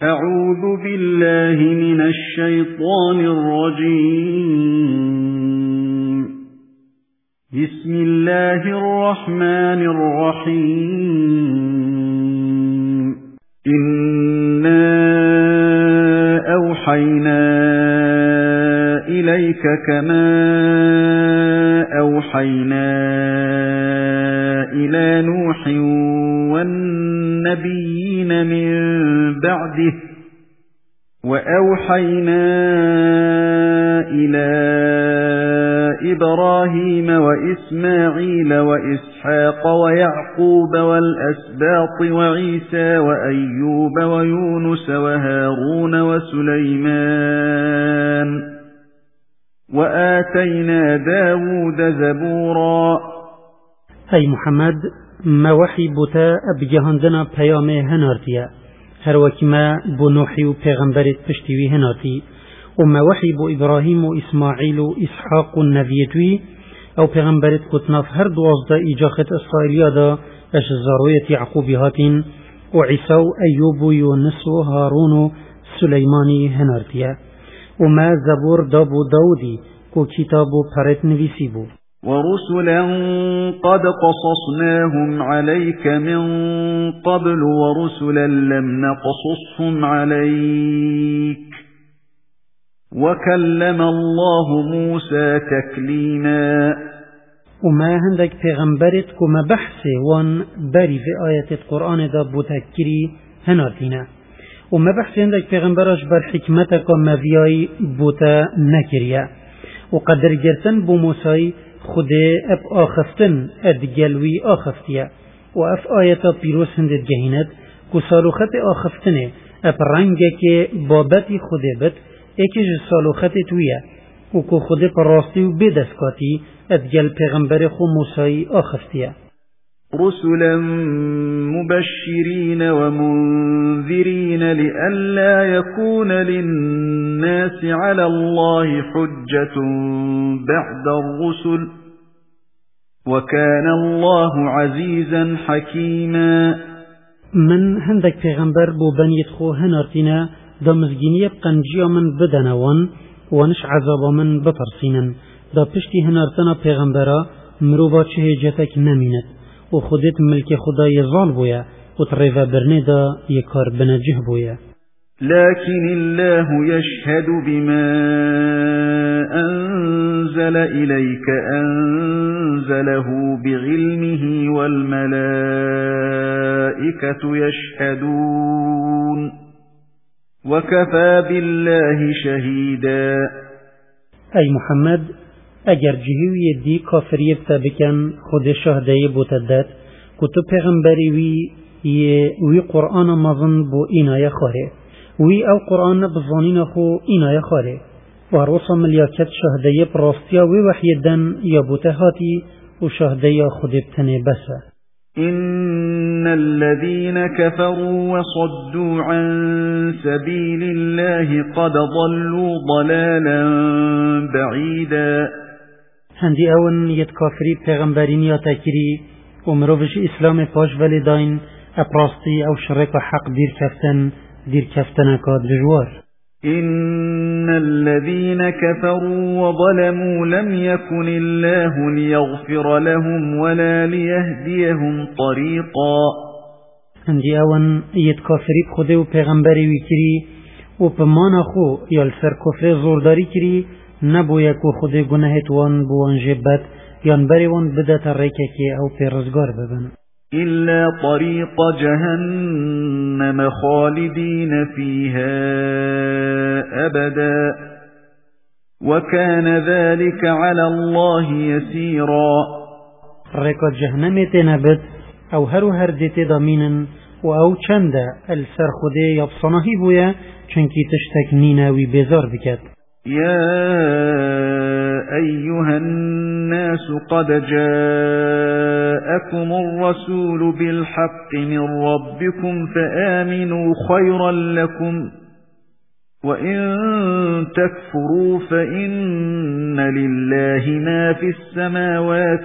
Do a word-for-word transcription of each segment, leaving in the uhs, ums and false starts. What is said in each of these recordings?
أعوذ بالله من الشيطان الرجيم. بسم الله الرحمن الرحيم. إنا أوحينا إليك كما أوحينا إلى نوح والنبيين من بعده وأوحينا إلى إبراهيم وإسماعيل وإسحاق ويعقوب والأسباط وعيسى وأيوب ويونس وهارون وسليمان وآتينا داود زبورا. أي محمد ما وحي بوتا بجهاندنا پیامه هنارتیا هر وکی ما بو نوحی و پیغمبرت پشتیوی هنارتی و ما وحی بو ابراهیم و اسماعیل و اسحاق و نویتوی او پیغمبرت کتناف هر دوازده ایجاخت اسرائیلیا دا اش زارویت یعقوبی هاتین و عیسی و ایوب و یونس و هارون و سلیمانی هنارتیا و ما زبور دابو داودی کو کتابو پرت نویسی بو. ورسلا قد قصصناهم عليك من قبل ورسلا لم نقصصهم عليك وكلم الله موسى تكليما. وما هندك پیغمبرت كما بحث وان باري في آية القرآن دا بوتكري هنارتنا وما بحث هندك پیغمبرش بر حكمتك وما فياي بوتا نكريا وقدر جرتن بو موسى خود اب آخفتن ادگلوی آخفتیه و اف آیتا پیروس هندت جهیند که سالوخت آخفتنه اب رنگه که بابتی خود بد ایکش سالوخت تویه و که خود پر راستی و بدسکاتی ادگل پیغمبر خو موسیٰ آخفتیه. رسلا مبشرين ومنذرين لئلا يكون للناس على الله حجة بعد الرسل وكان الله عزيزا حكيما. من هندك پیغمبر بو بنيت خو هنارتنا دا مزگینی بقنجیا من بدنوان وانش عذابا من بطرسينا دا پشتی هنارتنا پیغمبرا مروبا چه هجتك نمينت و خودت ملک خدای ظال بویا و تریفا برنه دا یکار بنجه بویا. لكن الله يشهد بما أنزل إليك أنزله بعلمه والملائكة يشهدون وكفى بالله شهيدا. أي محمد اگر جهوی دی کافری بتابکن خود شهده بوتدد کتو پیغمبری وی وی قرآن مظن بو اینای خاره وی او قرآن بظانین خو اینای خاره و روصا ملیاکت شهده براستیا وی وحیدن یا بوتهاتی و شهده خود بتنه بسه. إن الذين كفروا وصدوا عن سبيل الله قد ضلوا ضلالا بعيدا. هندی اون یت کافری پیغمبرین یا تکری و مروفش اسلام پاش ولی داین اپراستی او شرک و حق دیر کفتن دیر کفتن اکاد رجوار. إن الذين كفروا وظلموا لم يكن الله ليغفر لهم ولا ليهديهم طريقا. هندی اون یت کافری بخوده و پیغمبری ویکری و پمان خو یا لسر کفر زورداری کری نبویا کو خود گناهت وان بوان جبت یان بری وان بدت ریکه که او پیرزگار ببن. إلا طريق جهنم خالدين فيها أبدا وكان ذلك على الله يسيرا. ريك جهنم تنبت او هرو هر دیت دامینن و او چنده السر خوده یبصناهی بویا چنکی تشتک نیناوی بیزار بکد. يا أيها الناس قد جاءكم الرسول بالحق من ربكم فآمنوا خيرا لكم وإن تكفروا فإن لله ما في السماوات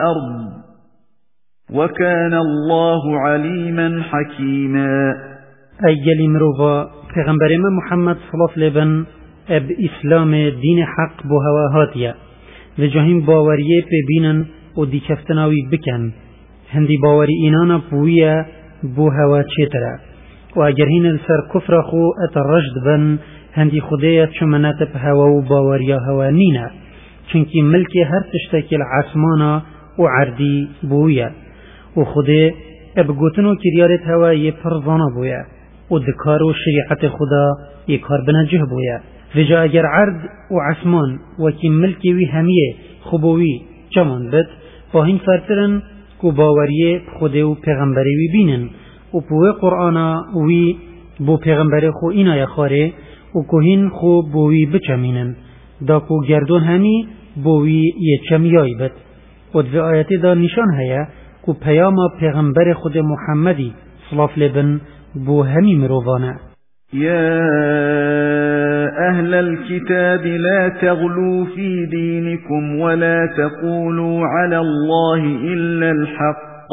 والأرض وكان الله عليما حكيما. ایگلی مروفا پیغمبر ما محمد صلی الله علیه و اب اسلام دین حق بو هوا هاتیه و جاهیم باوریه پی بینن و دیکفتناوی بکن هندی باوری اینانا پویه بو هوا چیتره و اگر هین سر کفر خو ات رشد بن هندی خدایه چمنات په هوا و باوریا هوا نینه چونکی ملکی هر تشتکی العاسمانا و عردی بویه و خدای اب گوتنو کریارت هوا یه پرزانا بویه و دکار و شریعت خدا یه کار بنجه بویه و جا اگر عرد و عاسمان و کی ملکی وی همیه خوبوی چمان بد با هین فرترن کو باوریه خدای و پیغمبری وی بینن و پوه قرآن وی بو پیغمبر خو اینا یخاره و کوهین خو بوی بچمینن دا کو گردون همی بوی یه چمیای بد و دو آیتی دا نشان هیا کو پیام پیغمبر خود محمدی صلاف لبن بو همی مروفانه يا أهل الكتاب لا تغلوا في دينكم ولا تقولوا على الله إلا الحق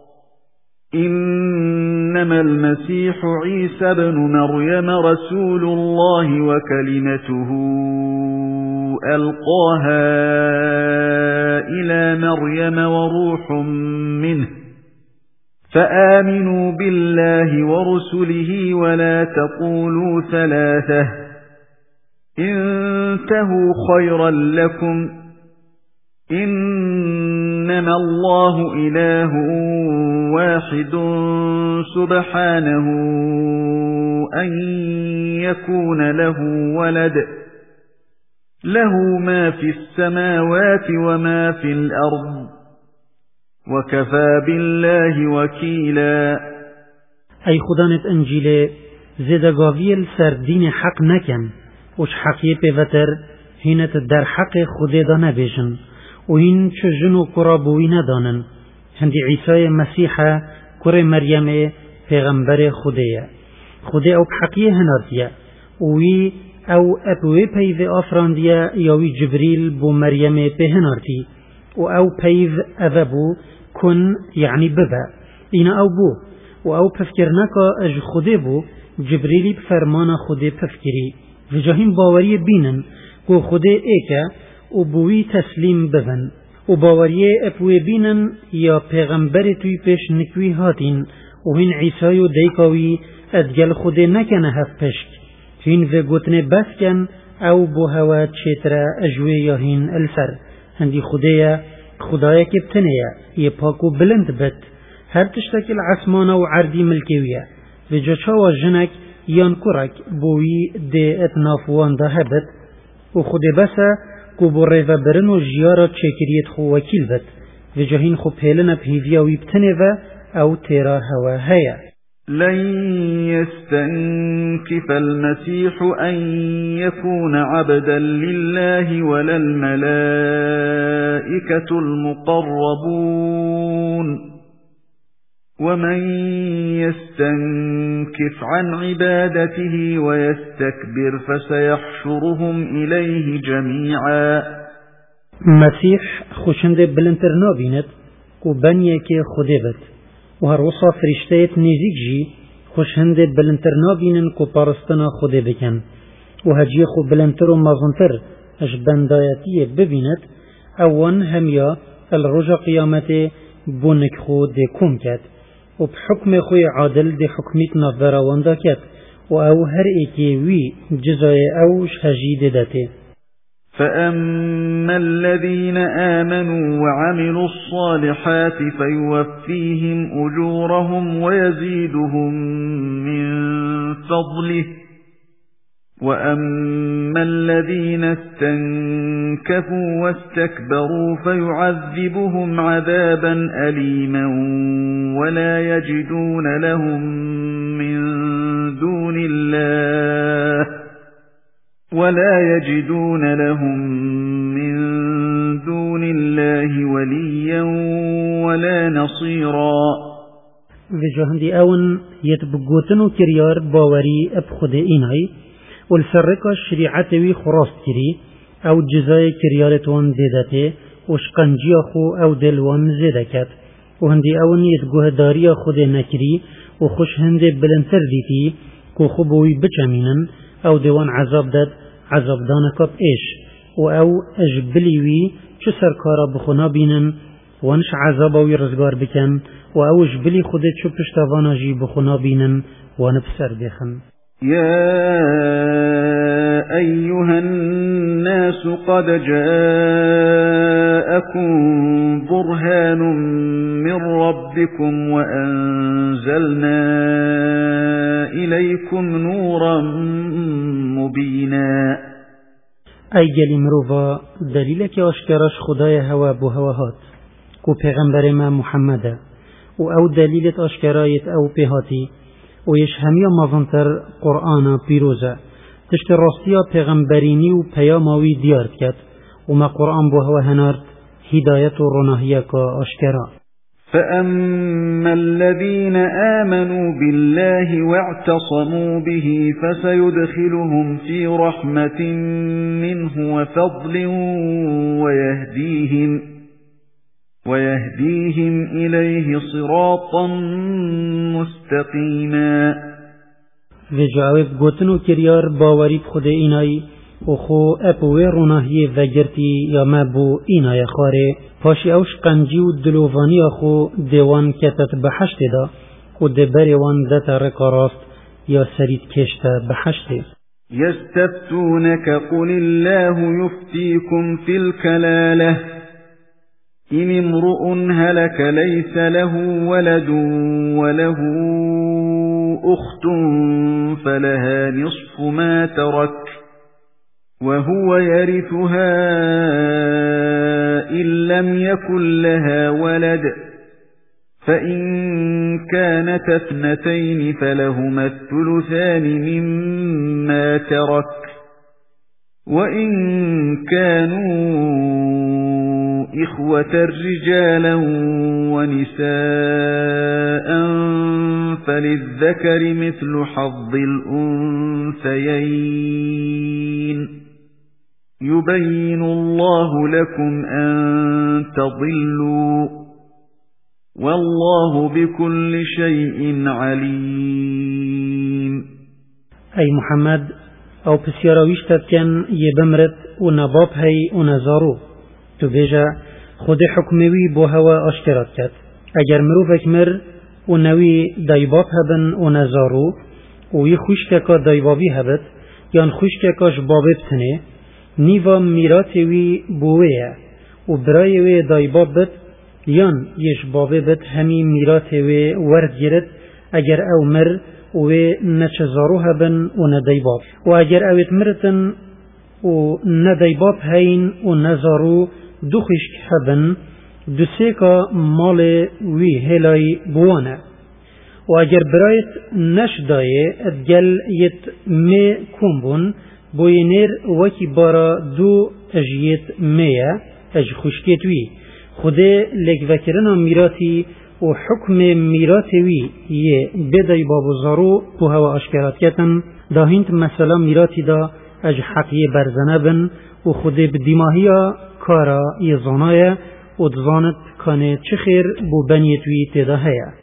إنما المسيح عيسى بن مريم رسول الله وكلمته ألقاها إلى مريم وروح منه فآمنوا بالله ورسله ولا تقولوا ثلاثة انتهوا خيرا لكم إنما الله إله واحد سبحانه أن يكون له ولد له ما في السماوات وما في الأرض وكفى بالله وكيلا أي خدانت أنجيل زدگاویل سر دین حق نکن وش حقیه پیوتر هینت در حق خود دا نبیشن و هین چه جنو کرابوی ندانن هندی عیسی مسیح کر مریم پیغمبر خوده خوده او حقیه هنارتیه وی او اپوی پیو آفراندیه یاوی جبریل بو مریم په هنارتی و او پیو اوبو کن یعنی ببا اینا او بو و او پفکرنکا اج خوده بو جبریلی بفرمان خوده پفکری و جاهیم باوری بینن که خوده ایکه و بوی تسلیم ببن و باوریه اپوی بینن یا پیغمبر توی پیش نکوی هاتین و هین عیسی و دیکاوی ادگل خوده نکنه هف پشک هین و گوتنه بس کن او بو هوا چیتر اجوی یا هین السر هندی خوده خدای که بتنه یه پاکو بلند بد هر تشتک العسمان و عردی ملکیویه و جاچا و جنک یان کرک بوی ده اتنافوان ده هبد و خود بسه کو بو ریو برن و جیارا چکریت خو وکیل بد و جاهین خو پیلن پیویاوی بتنه و او تیرا هوا هیا لن يستنكف المسيح أن يكون عبدا لله ولا الملائكة المقربون ومن يستنكف عن عبادته ويستكبر فسيحشرهم إليه جميعا مسيح خوشند بلنتر نابينت و بنيك خدبت و هر وصا فرشتهت نزیک جی خوشند بلنتر نابینن کو پارستنا خوده بکن و هجی خو بلنتر و مازنتر اش بندایتی ببیند اوان همیا الرجا قیامت بونک خو ده کم کد و بحکم خوی عادل ده حکمیت نفبراوان دا کد و او هر ایکی وی جزای اوش هجی داته فأما الذين آمنوا وعملوا الصالحات فيوفيهم أجورهم ويزيدهم من فضله وأما الذين استنكفوا واستكبروا فيعذبهم عذابا أليما ولا يجدون لهم من دون الله ولا يجدون لهم من دون الله وليا ولا نصيرا وجهندي اون يتبقوتنو كريار باوري ابخد ايناي والسرقة الشريعة وي خراست كري او جزاي كريارتون ديدته وشقنجي خو او دلوان زدكت وهندي اون يتقوه داري خود نكري و خوش هنده بلندتر دیتی که خوبوی بچمینن او دیوان عذاب داد عذاب دانکاب ایش و او اجبلیوی چه سرکارا بخونا بینن وانش عذابوی رزگار بکن و او اجبلی خودت چه پشتوانا جی بخونا بینن وان بسر بخن. يا أيها الناس قد جاءكم برهان من ربكم وأنزلنا إليكم نورا مبينا. أي جل مروفا دليلك أشكرش خداي هوا بهواهات كو پیغمبر ما محمد و او دليلت أشكرايت أو بهاتي ويش هميا مازنتر قرآن بيروزة تشت راستيا پیغمبريني و پیاماوي ديارت كت وما قرآن بوهو هنارت هداية و رناهية كا أشكرا. فأما الذين آمنوا بالله واعتصموا به فسيدخلهم في رحمة منه وفضل ويهديهم ويهديهم إليه صراطا مستقيما. و جواب گوتنو کریار باوری بخود اینای و خو اپوی روناهی وگرتی یا مبو اینای خاره پاشی اوش قنجی و دلووانی خو دیوان کتت بحشت دا و دبری وان دت رقراست یا سرید کشت بحشت. يستفتونك قل الله يفتيكم في الكلالة إن امرؤ هلك ليس له ولد وله أخت فلها نصف ما ترك وهو يرثها إن لم يكن لها ولد فإن كانت اثنتين فلهما الثلثان مما ترك وإن كانوا إخوة رجالا ونساء فللذكر مثل حظ الأنثيين يبين الله لكم أن تضلوا والله بكل شيء عليم. أي محمد او پسیاراویش تبکن یه بمرد و نباب هی و نزارو تو بیجا خود حکموی بو هوا اشترات کد اگر مروفک مر و نوی دایباب هبن و نزارو و یه خوشککا دایبابی هبت یان خوشککاش بابه بتنه نیوا میراتوی بوویه و برایوی دایباب بت یان یش بابه بت همی میراتوی ورد گیرد اگر او مر و نچزارو هبن و ندیباب و اگر اوید مرتن و ندیباب هین و نزارو دو خشک هبن دو سیکا مال وی هلای بوانه و اگر برایت نشدایه ادگل یت می کمبون بوینیر وکی بارا دو اجیت میه اج خشکیت وی خوده لگوکرنا میراتی و حکم میراتوی یه بدای بابو زارو و هوا اشکرات کتن دا هینت مثلا میراتی دا اج حقیه برزنه بن و خوده بدیماهی کارا یه زانایه و دزانت کانه چه خیر بو بنیتوی تیدا هیا.